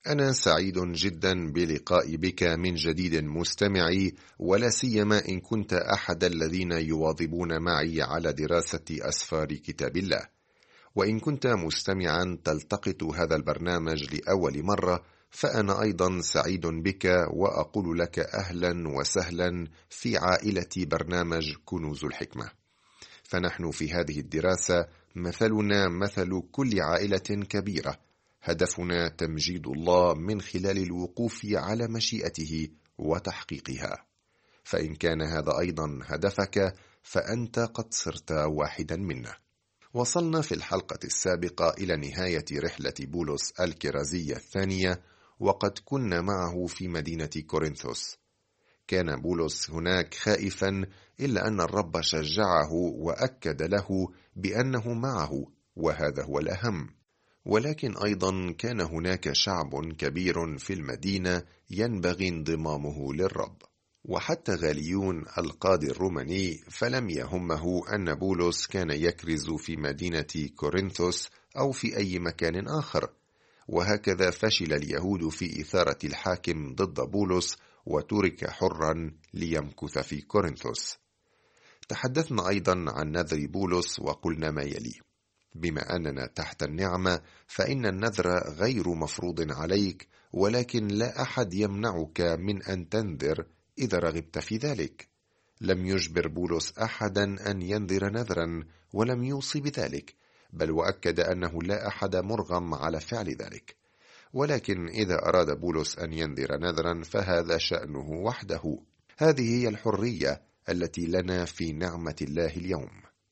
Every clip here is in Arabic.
أنا سعيد جدا بلقاء بك من جديد مستمعي، ولا سيما إن كنت أحد الذين يواظبون معي على دراسة أسفار كتاب الله. وإن كنت مستمعا تلتقط هذا البرنامج لأول مرة، فأنا أيضا سعيد بك، وأقول لك أهلا وسهلا في عائلة برنامج كنوز الحكمة. فنحن في هذه الدراسة مثلنا مثل كل عائلة كبيرة، هدفنا تمجيد الله من خلال الوقوف على مشيئته وتحقيقها. فإن كان هذا أيضا هدفك، فأنت قد صرت واحدا منا. وصلنا في الحلقة السابقة إلى نهاية رحلة بولس الكرازية الثانية، وقد كنا معه في مدينة كورنثوس. كان بولس هناك خائفا، إلا أن الرب شجعه وأكد له بأنه معه، وهذا هو الأهم. ولكن أيضا كان هناك شعب كبير في المدينة ينبغي انضمامه للرب. وحتى غاليون القاضي الروماني فلم يهمه أن بولس كان يكرز في مدينة كورنثوس أو في أي مكان آخر. وهكذا فشل اليهود في إثارة الحاكم ضد بولس، وترك حرا ليمكث في كورنثوس. تحدثنا أيضا عن نذر بولس وقلنا ما يلي: بما أننا تحت النعمة، فإن النذر غير مفروض عليك، ولكن لا أحد يمنعك من أن تنذر إذا رغبت في ذلك. لم يجبر بولس أحدا أن ينذر نذرا، ولم يوصي بذلك، بل وأكد أنه لا أحد مرغم على فعل ذلك. ولكن إذا أراد بولس أن ينذر نذرا فهذا شأنه وحده. هذه هي الحرية التي لنا في نعمة الله اليوم.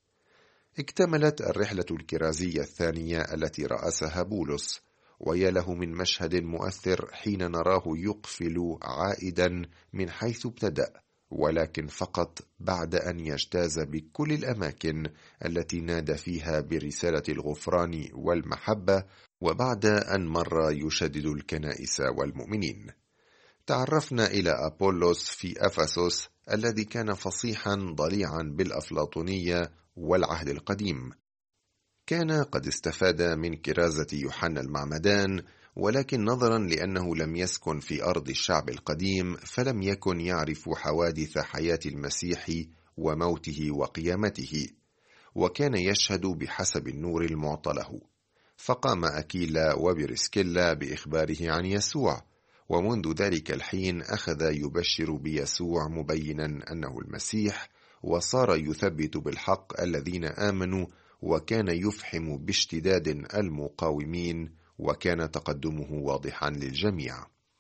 اكتملت الرحلة الكرازية الثانية التي رأسها بولس، ويا له من مشهد مؤثر حين نراه يقفل عائدا من حيث ابتدأ، ولكن فقط بعد أن يجتاز بكل الأماكن التي نادى فيها برسالة الغفران والمحبة، وبعد أن مر يشدد الكنائس والمؤمنين. تعرفنا إلى أبولوس في أفسس الذي كان فصيحا ضليعا بالأفلاطونية والعهد القديم. كان قد استفاد من كرازة يوحنا المعمدان، ولكن نظرا لأنه لم يسكن في أرض الشعب القديم فلم يكن يعرف حوادث حياة المسيح وموته وقيامته، وكان يشهد بحسب النور المعطى له. فقام أكيلا وبرسكيلا بإخباره عن يسوع، ومنذ ذلك الحين أخذ يبشر بيسوع مبينا أنه المسيح، وصار يثبت بالحق الذين آمنوا، وكان يفحم باشتداد المقاومين، وكان تقدمه واضحا للجميع.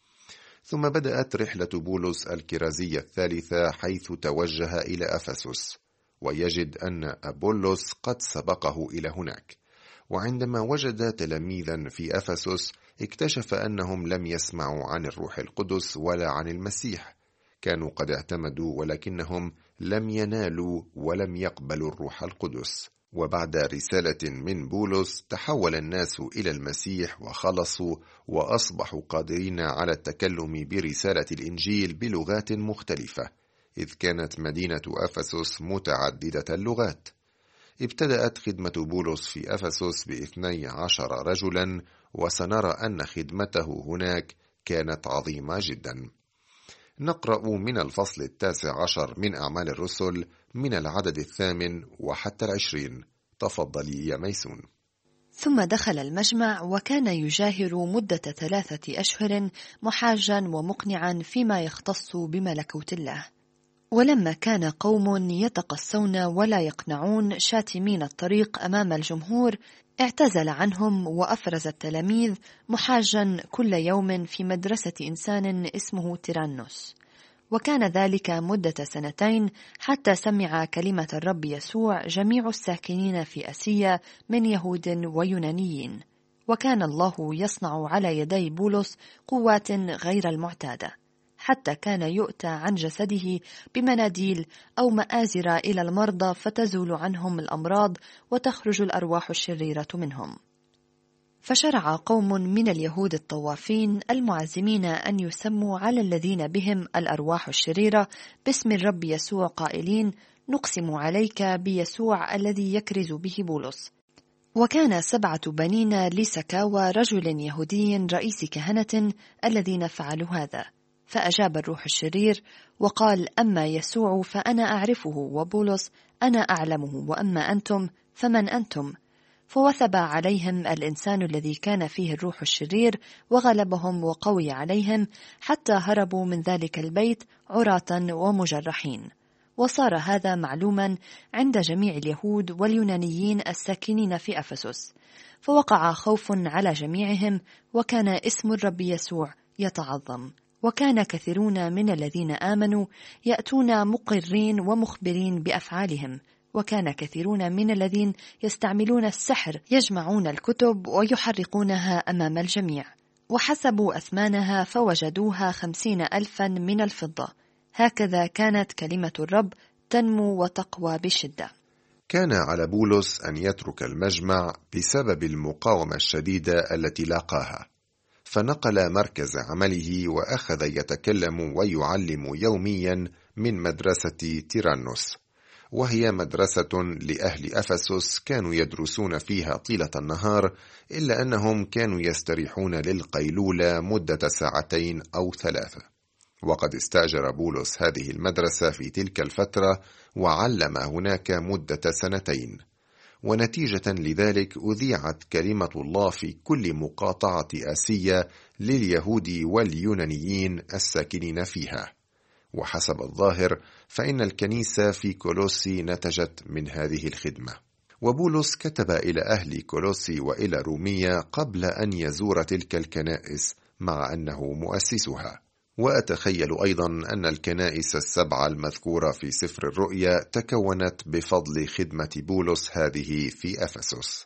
ثم بدأت رحلة بولس الكرازية الثالثة، حيث توجه إلى أفسس، ويجد أن أبولس قد سبقه إلى هناك. وعندما وجد تلاميذا في أفسس اكتشف أنهم لم يسمعوا عن الروح القدس ولا عن المسيح. كانوا قد اعتمدوا، ولكنهم لم ينالوا ولم يقبلوا الروح القدس. وبعد رسالة من بولس تحول الناس إلى المسيح وخلصوا، وأصبحوا قادرين على التكلم برسالة الإنجيل بلغات مختلفة، إذ كانت مدينة أفسس متعددة اللغات. ابتدأت خدمة بولس في أفسس ب12 رجلا، وسنرى أن خدمته هناك كانت عظيمة جدا. نقرأ من الفصل 19 من أعمال الرسل من العدد 8 وحتى 20. تفضلي يا ميسون. ثم دخل المجمع، وكان يجاهر مدة 3 أشهر محاجا ومقنعا فيما يختص بملكوت الله. ولما كان قوم يتقصون ولا يقنعون شاتمين الطريق أمام الجمهور، اعتزل عنهم وأفرز التلاميذ محاجا كل يوم في مدرسة إنسان اسمه تيرانوس. وكان ذلك مدة 2 حتى سمع كلمة الرب يسوع جميع الساكنين في آسيا من يهود ويونانيين. وكان الله يصنع على يدي بولس قوات غير المعتادة، حتى كان يؤتى عن جسده بمناديل أو مآزر إلى المرضى، فتزول عنهم الأمراض وتخرج الأرواح الشريرة منهم. فشرع قوم من اليهود الطوافين المعزمين أن يسموا على الذين بهم الأرواح الشريرة باسم الرب يسوع، قائلين: نقسم عليك بيسوع الذي يكرز به بولس. وكان 7 بنين لسكاوى رجل يهودي رئيس كهنة الذين فعلوا هذا. فأجاب الروح الشرير وقال: أما يسوع فأنا أعرفه، وبولس أنا أعلمه، وأما أنتم فمن أنتم؟ فوثب عليهم الإنسان الذي كان فيه الروح الشرير وغلبهم وقوي عليهم، حتى هربوا من ذلك البيت عراة ومجرحين. وصار هذا معلوما عند جميع اليهود واليونانيين الساكنين في أفسس، فوقع خوف على جميعهم، وكان اسم الرب يسوع يتعظم. وكان كثيرون من الذين آمنوا يأتون مقرين ومخبرين بأفعالهم، وكان كثيرون من الذين يستعملون السحر يجمعون الكتب ويحرقونها أمام الجميع، وحسبوا أثمانها فوجدوها 50,000 من الفضة. هكذا كانت كلمة الرب تنمو وتقوى بشدة. كان على بولس أن يترك المجمع بسبب المقاومة الشديدة التي لاقاها، فنقل مركز عمله وأخذ يتكلم ويعلم يوميا من مدرسة تيرانوس، وهي مدرسة لأهل أفسس كانوا يدرسون فيها طيلة النهار، إلا أنهم كانوا يستريحون للقيلولة مدة 2 أو 3. وقد استأجر بولس هذه المدرسة في تلك الفترة وعلم هناك مدة 2، ونتيجة لذلك أذيعت كلمة الله في كل مقاطعة آسيا لليهود واليونانيين الساكنين فيها. وحسب الظاهر فإن الكنيسة في كولوسي نتجت من هذه الخدمة. وبولس كتب إلى أهل كولوسي وإلى رومية قبل أن يزور تلك الكنائس، مع أنه مؤسسها. وأتخيل أيضا أن الكنائس 7 المذكورة في سفر الرؤيا تكونت بفضل خدمة بولس هذه في أفسس.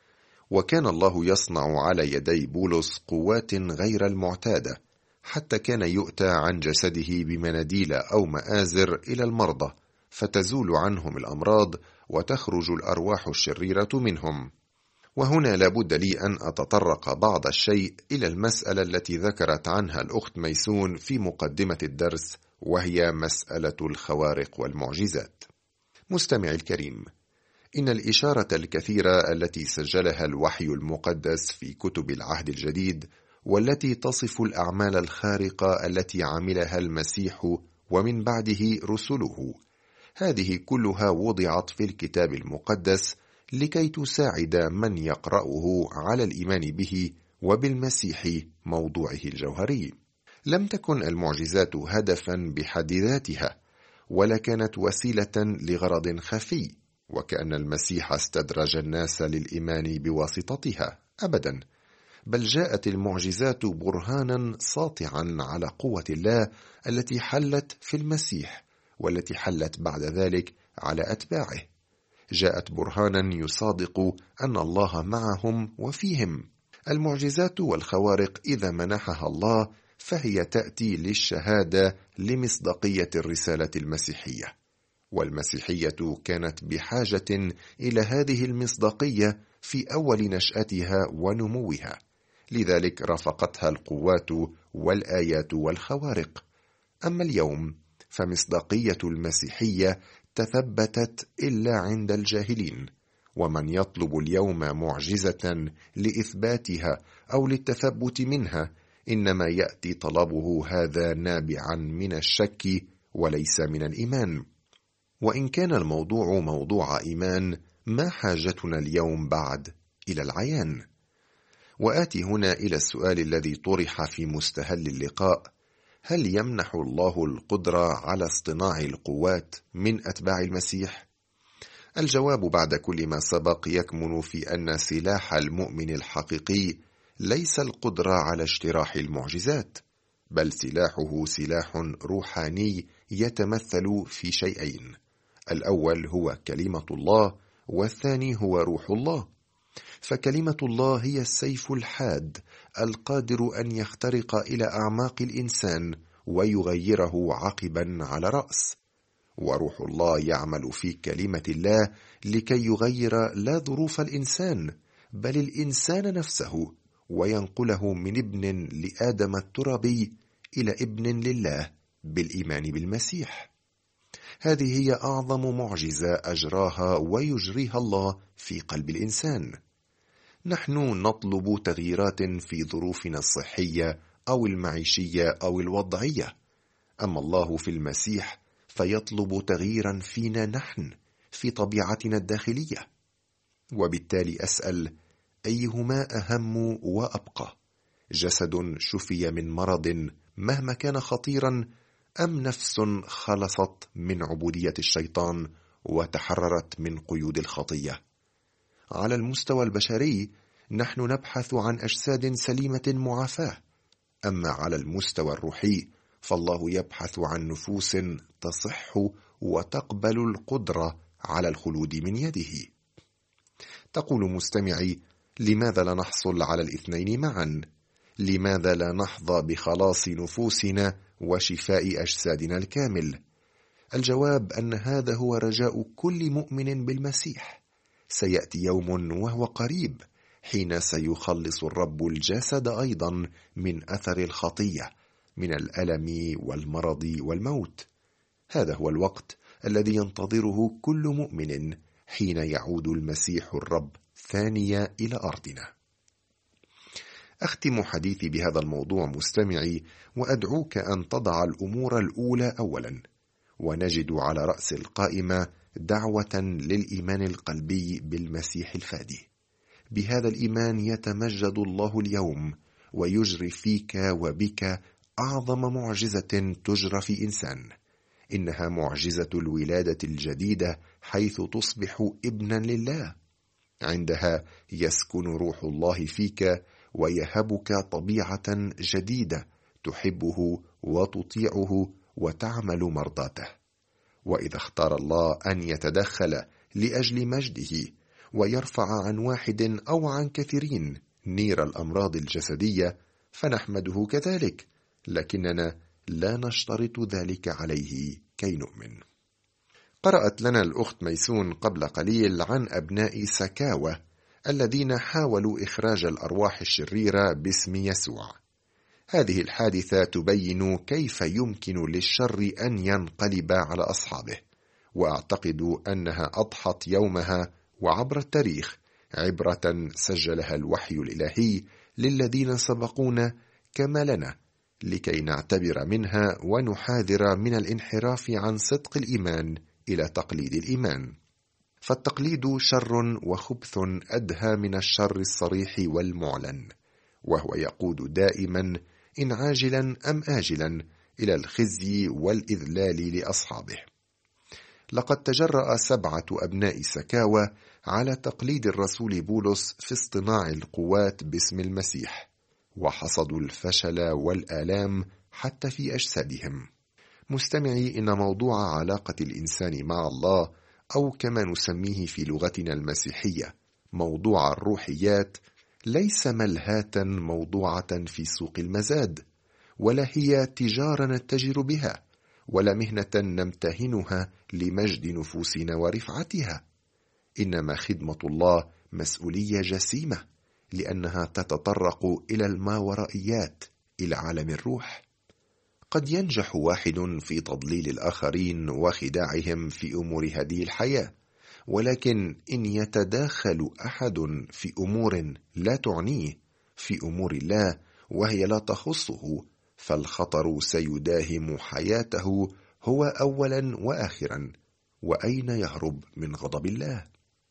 وكان الله يصنع على يدي بولس قوات غير المعتادة، حتى كان يؤتى عن جسده بمناديل أو مآزر إلى المرضى، فتزول عنهم الأمراض وتخرج الأرواح الشريرة منهم. وهنا لابد لي أن أتطرق بعض الشيء إلى المسألة التي ذكرت عنها الأخت ميسون في مقدمة الدرس، وهي مسألة الخوارق والمعجزات. مستمعي الكريم، إن الإشارة الكثيرة التي سجلها الوحي المقدس في كتب العهد الجديد، والتي تصف الأعمال الخارقة التي عملها المسيح ومن بعده رسله، هذه كلها وضعت في الكتاب المقدس لكي تساعد من يقرأه على الإيمان به وبالمسيح موضوعه الجوهري. لم تكن المعجزات هدفا بحد ذاتها، ولا كانت وسيلة لغرض خفي، وكأن المسيح استدرج الناس للإيمان بواسطتها أبدا، بل جاءت المعجزات برهانا ساطعا على قوة الله التي حلت في المسيح، والتي حلت بعد ذلك على أتباعه. جاءت برهانا يصادق أن الله معهم وفيهم. المعجزات والخوارق إذا منحها الله فهي تأتي للشهادة لمصداقية الرسالة المسيحية، والمسيحية كانت بحاجة إلى هذه المصداقية في أول نشأتها ونموها، لذلك رافقتها القوات والآيات والخوارق. أما اليوم فمصداقية المسيحية تثبتت إلا عند الجاهلين، ومن يطلب اليوم معجزة لإثباتها أو للتثبت منها إنما يأتي طلبه هذا نابعا من الشك وليس من الإيمان. وإن كان الموضوع موضوع إيمان، ما حاجتنا اليوم بعد إلى العيان؟ وآتي هنا إلى السؤال الذي طرح في مستهل اللقاء: هل يمنح الله القدرة على اصطناع القوات من أتباع المسيح؟ الجواب بعد كل ما سبق يكمن في أن سلاح المؤمن الحقيقي ليس القدرة على اجتراح المعجزات، بل سلاحه سلاح روحاني يتمثل في شيئين: الأول هو كلمة الله، والثاني هو روح الله. فكلمة الله هي السيف الحاد القادر أن يخترق إلى أعماق الإنسان ويغيره عقبا على رأس، وروح الله يعمل في كلمة الله لكي يغير لا ظروف الإنسان بل الإنسان نفسه، وينقله من ابن لآدم الترابي إلى ابن لله بالإيمان بالمسيح. هذه هي أعظم معجزة أجراها ويجريها الله في قلب الإنسان، نحن نطلب تغييرات في ظروفنا الصحية أو المعيشية أو الوضعية، أما الله في المسيح فيطلب تغييرا فينا نحن، في طبيعتنا الداخلية. وبالتالي أسأل: أيهما أهم وأبقى؟ جسد شفي من مرض مهما كان خطيرا، أم نفس خلصت من عبودية الشيطان وتحررت من قيود الخطية؟ على المستوى البشري نحن نبحث عن أجساد سليمة معافاة، أما على المستوى الروحي فالله يبحث عن نفوس تصح وتقبل القدرة على الخلود من يده. تقول مستمعي: لماذا لا نحصل على الاثنين معا؟ لماذا لا نحظى بخلاص نفوسنا وشفاء أجسادنا الكامل؟ الجواب أن هذا هو رجاء كل مؤمن بالمسيح. سيأتي يوم وهو قريب حين سيخلص الرب الجسد أيضا من أثر الخطية، من الألم والمرض والموت. هذا هو الوقت الذي ينتظره كل مؤمن حين يعود المسيح الرب ثانية إلى أرضنا. أختم حديثي بهذا الموضوع مستمعي، وأدعوك أن تضع الأمور الأولى أولا، ونجد على رأس القائمة دعوة للإيمان القلبي بالمسيح الفادي. بهذا الإيمان يتمجد الله اليوم ويجري فيك وبك أعظم معجزة تجرى في إنسان، إنها معجزة الولادة الجديدة، حيث تصبح ابنا لله. عندها يسكن روح الله فيك ويهبك طبيعة جديدة تحبه وتطيعه وتعمل مرضاته. وإذا اختار الله أن يتدخل لأجل مجده ويرفع عن واحد أو عن كثيرين نير الأمراض الجسدية فنحمده كذلك، لكننا لا نشترط ذلك عليه كي نؤمن. قرأت لنا الأخت ميسون قبل قليل عن أبناء سكاوى الذين حاولوا إخراج الأرواح الشريرة باسم يسوع. هذه الحادثة تبين كيف يمكن للشر أن ينقلب على أصحابه، وأعتقد أنها أضحت يومها وعبر التاريخ عبرة سجلها الوحي الإلهي للذين سبقونا كما لنا، لكي نعتبر منها ونحاذر من الانحراف عن صدق الإيمان إلى تقليد الإيمان. فالتقليد شر وخبث أدهى من الشر الصريح والمعلن، وهو يقود دائما إن عاجلا أم آجلا إلى الخزي والإذلال لأصحابه. لقد تجرأ 7 أبناء سكاوى على تقليد الرسول بولس في اصطناع القوات باسم المسيح، وحصدوا الفشل والآلام حتى في أجسادهم. مستمعي، إن موضوع علاقة الإنسان مع الله، أو كما نسميه في لغتنا المسيحية موضوع الروحيات، ليس ملهاة موضوعة في سوق المزاد، ولا هي تجارة نتجر بها، ولا مهنة نمتهنها لمجد نفوسنا ورفعتها. إنما خدمة الله مسؤولية جسيمة، لأنها تتطرق إلى الماورائيات، إلى عالم الروح. قد ينجح واحد في تضليل الآخرين وخداعهم في أمور هذه الحياة، ولكن إن يتداخل أحد في أمور لا تعنيه في أمور الله وهي لا تخصه، فالخطر سيداهم حياته هو أولا وآخرا، وأين يهرب من غضب الله؟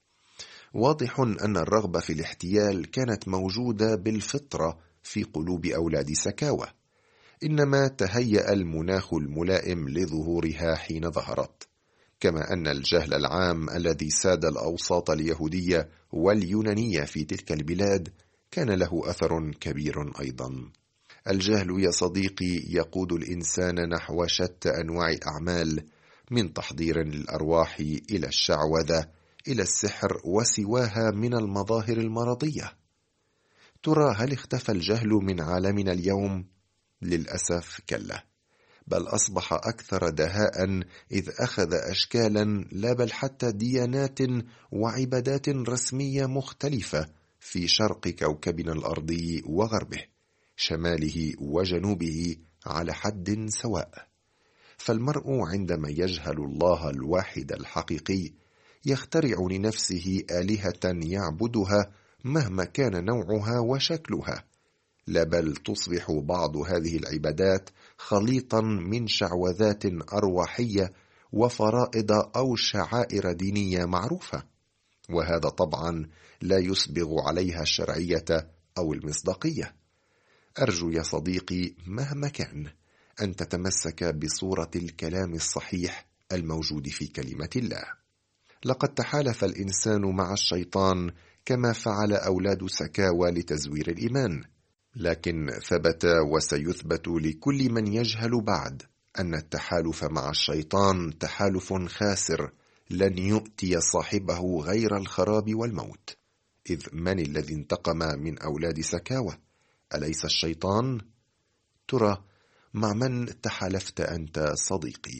واضح أن الرغبة في الاحتيال كانت موجودة بالفطرة في قلوب أولاد سكاوى، إنما تهيأ المناخ الملائم لظهورها حين ظهرت، كما أن الجهل العام الذي ساد الأوساط اليهودية واليونانية في تلك البلاد كان له أثر كبير أيضا. الجهل يا صديقي يقود الإنسان نحو شتى أنواع الأعمال، من تحضير للأرواح إلى الشعوذة إلى السحر وسواها من المظاهر المرضية. ترى هل اختفى الجهل من عالمنا اليوم؟ للأسف كلا، بل أصبح أكثر دهاء، إذ أخذ أشكالا لا بل حتى ديانات وعبادات رسمية مختلفة في شرق كوكبنا الأرضي وغربه، شماله وجنوبه على حد سواء. فالمرء عندما يجهل الله الواحد الحقيقي يخترع لنفسه آلهة يعبدها مهما كان نوعها وشكلها، لا بل تصبح بعض هذه العبادات خليطا من شعوذات أرواحية وفرائض أو شعائر دينية معروفة، وهذا طبعا لا يسبغ عليها الشرعية أو المصداقية. أرجو يا صديقي مهما كان أن تتمسك بصورة الكلام الصحيح الموجود في كلمة الله. لقد تحالف الإنسان مع الشيطان كما فعل أولاد سكاوى لتزوير الإيمان، لكن ثبت وسيثبت لكل من يجهل بعد أن التحالف مع الشيطان تحالف خاسر لن يؤتي صاحبه غير الخراب والموت. إذ من الذي انتقم من أولاد سكاوى؟ أليس الشيطان؟ ترى مع من تحالفت أنت صديقي؟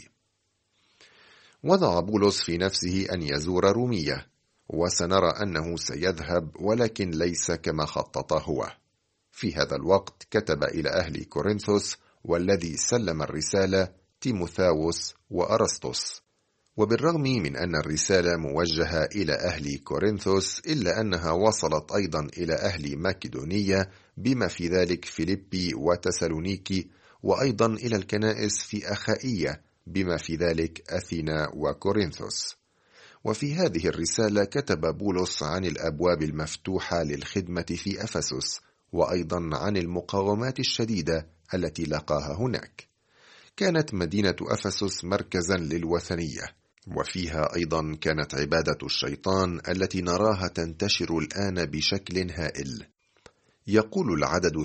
وضع بولس في نفسه أن يزور رومية، وسنرى أنه سيذهب ولكن ليس كما خطط هو. في هذا الوقت كتب إلى أهل كورنثوس، والذي سلم الرسالة تيموثاوس وأرسطس. وبالرغم من أن الرسالة موجهة إلى أهل كورنثوس، إلا أنها وصلت أيضا إلى أهل ماكدونية، بما في ذلك فيليبي وتسالونيكي، وأيضا إلى الكنائس في أخائية، بما في ذلك أثينا وكورنثوس. وفي هذه الرسالة كتب بولس عن الأبواب المفتوحة للخدمة في أفسس، وأيضا عن المقاومات الشديدة التي لقاها هناك. كانت مدينة أفسس مركزا للوثنية، وفيها أيضا كانت عبادة الشيطان التي نراها تنتشر الآن بشكل هائل. يقول العدد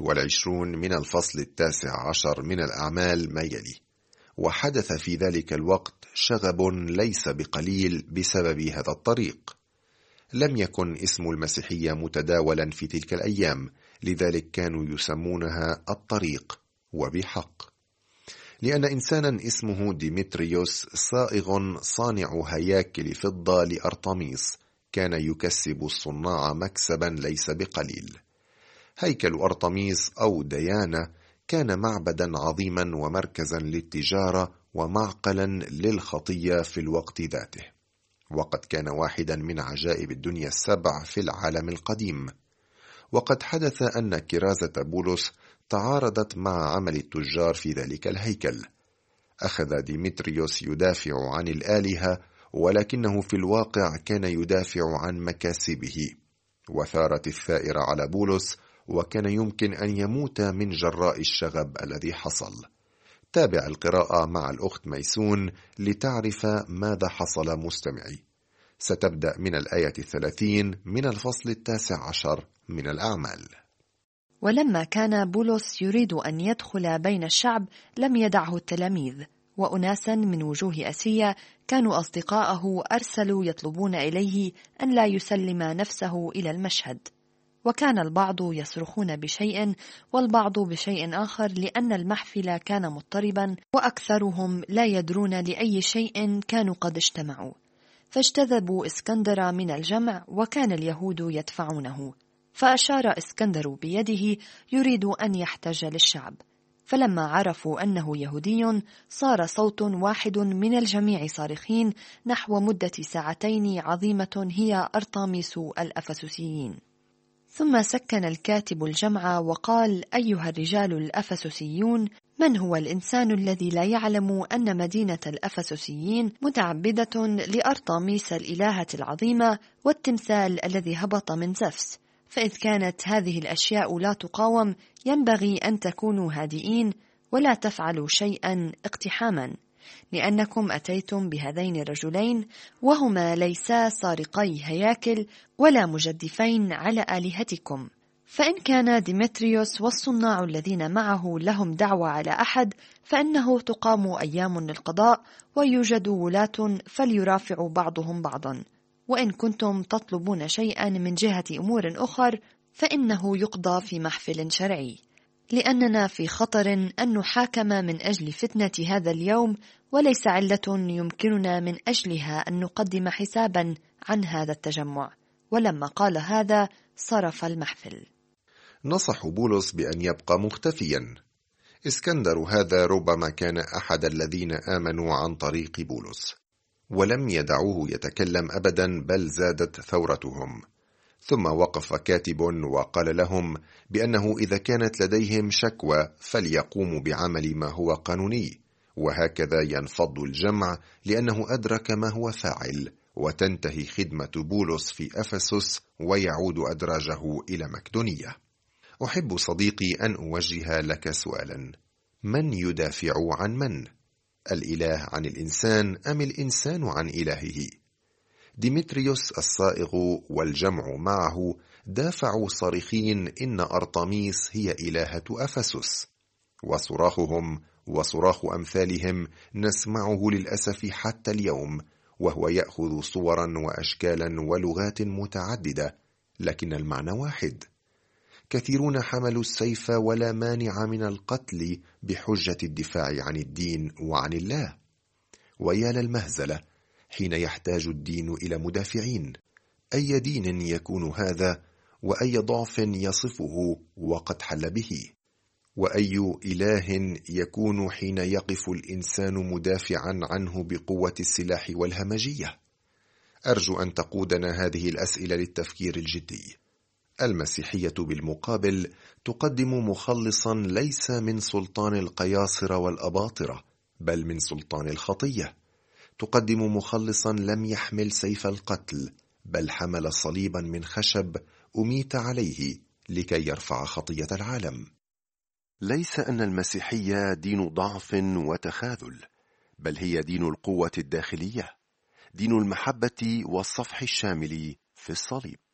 23 من الفصل 19 من الأعمال ما يلي: وحدث في ذلك الوقت شغب ليس بقليل بسبب هذا الطريق. لم يكن اسم المسيحية متداولا في تلك الأيام، لذلك كانوا يسمونها الطريق، وبحق، لأن إنسانا اسمه ديمتريوس صائغ صانع هياكل فضة لأرطميس كان يكسب الصناع مكسبا ليس بقليل. هيكل أرطميس أو ديانا كان معبدا عظيما ومركزا للتجارة ومعقلا للخطية في الوقت ذاته، وقد كان واحدا من عجائب الدنيا السبع في العالم القديم. وقد حدث أن كرازة بولس تعارضت مع عمل التجار في ذلك الهيكل. أخذ ديمتريوس يدافع عن الآلهة، ولكنه في الواقع كان يدافع عن مكاسبه، وثارت الثائرة على بولس، وكان يمكن أن يموت من جراء الشغب الذي حصل. تابع القراءة مع الأخت ميسون لتعرف ماذا حصل مستمعي. ستبدأ من الآية 30 من الفصل 19 من الأعمال. ولما كان بولس يريد أن يدخل بين الشعب لم يدعه التلاميذ، وأناسا من وجوه أسيا كانوا أصدقاءه أرسلوا يطلبون إليه أن لا يسلم نفسه إلى المشهد. وكان البعض يصرخون بشيء والبعض بشيء آخر، لأن المحفل كان مضطربا وأكثرهم لا يدرون لأي شيء كانوا قد اجتمعوا. فاجتذبوا اسكندر من الجمع، وكان اليهود يدفعونه. فأشار اسكندر بيده يريد أن يحتج للشعب. فلما عرفوا أنه يهودي صار صوت واحد من الجميع صارخين نحو مدة 2 ساعات عظيمة هي أرطميس الأفسسيين. ثم سكن الكاتب الجمع وقال: أيها الرجال الأفسسيون، من هو الإنسان الذي لا يعلم أن مدينة الأفسسيين متعبدة لأرطميس الإلهة العظيمة والتمثال الذي هبط من زفس؟ فإذ كانت هذه الأشياء لا تقاوم ينبغي أن تكونوا هادئين ولا تفعلوا شيئا اقتحاما، لأنكم أتيتم بهذين الرجلين وهما ليسا سارقي هياكل ولا مجدفين على آلهتكم. فإن كان ديمتريوس والصناع الذين معه لهم دعوة على أحد، فإنه تقام أيام للقضاء ويوجد ولاة فليرافع بعضهم بعضا. وإن كنتم تطلبون شيئا من جهة أمور أخر فإنه يقضى في محفل شرعي، لأننا في خطر أن نحاكم من أجل فتنة هذا اليوم، وليس علة يمكننا من أجلها أن نقدم حسابا عن هذا التجمع. ولما قال هذا صرف المحفل. نصح بولس بأن يبقى مختفيا. اسكندر هذا ربما كان أحد الذين آمنوا عن طريق بولس، ولم يدعوه يتكلم أبدا، بل زادت ثورتهم. ثم وقف كاتب وقال لهم بأنه إذا كانت لديهم شكوى فليقوموا بعمل ما هو قانوني، وهكذا ينفض الجمع لأنه أدرك ما هو فاعل، وتنتهي خدمة بولس في أفسس ويعود أدراجه إلى مقدونية. أحب صديقي أن أوجه لك سؤالا: من يدافع عن من؟ الإله عن الإنسان أم الإنسان عن إلهه؟ ديمتريوس الصائغ والجمع معه دافعوا صارخين إن أرطميس هي إلهة أفسس، وصراخهم وصراخ أمثالهم نسمعه للأسف حتى اليوم، وهو يأخذ صورا وأشكالا ولغات متعددة، لكن المعنى واحد. كثيرون حملوا السيف ولا مانع من القتل بحجة الدفاع عن الدين وعن الله. ويا للمهزلة حين يحتاج الدين إلى مدافعين. أي دين يكون هذا، وأي ضعف يصفه وقد حل به؟ وأي إله يكون حين يقف الإنسان مدافعا عنه بقوة السلاح والهمجية؟ أرجو أن تقودنا هذه الأسئلة للتفكير الجدي. المسيحية بالمقابل تقدم مخلصا ليس من سلطان القياصرة والأباطرة، بل من سلطان الخطية. تقدم مخلصا لم يحمل سيف القتل، بل حمل صليبا من خشب أميت عليه لكي يرفع خطية العالم. ليس أن المسيحية دين ضعف وتخاذل، بل هي دين القوة الداخلية، دين المحبة والصفح الشامل في الصليب.